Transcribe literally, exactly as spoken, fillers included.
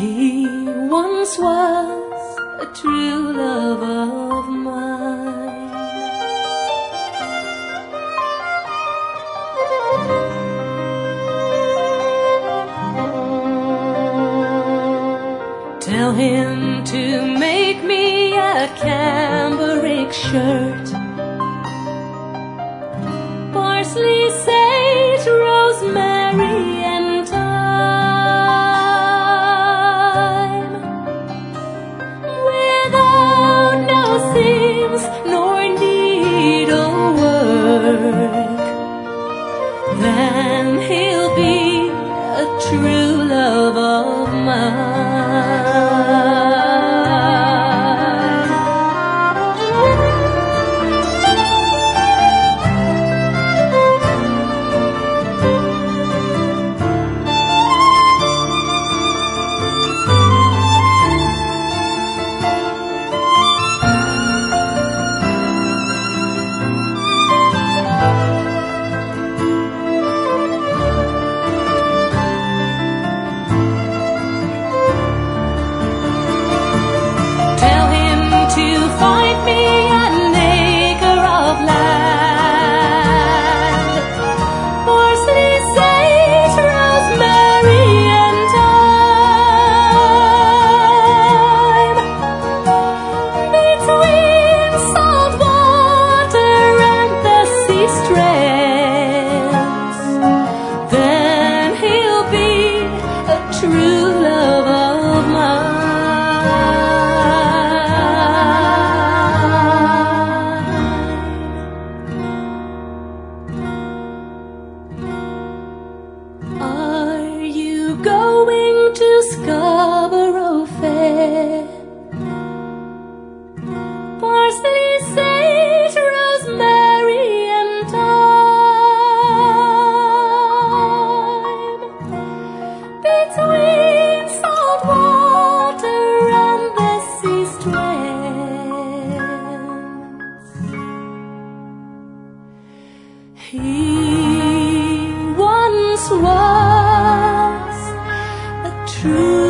He once was a true love of mine. Tell him to make me a cambric shirt, parsley, sage, rosemary, and thyme, without no seams nor needlework. Then he'll be a true love of mine. True love of mine. Are you going to Scarborough Fair? Parsley, sage, rosemary, and thyme, between salt water and the sea strands. He once was a true